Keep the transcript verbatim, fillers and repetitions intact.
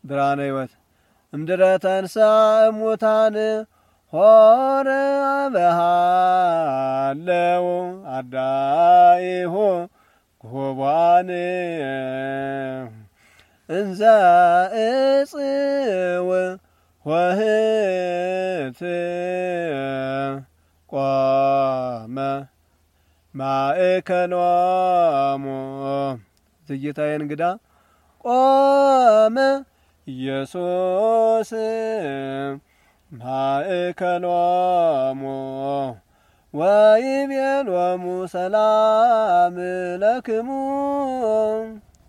ብርሃነ ሕይወት እምድረ ተንሥአ እሙታን ሆረ በሃለው አርዳኢሁ ጉባን እንዘ እጽው ወህት ቆመ ማእከሎሙ ዝይታዬ እንግዳ ቆመ ኢየሱስ ማእከሎሙ ወይቤሎሙ ሰላም ለክሙ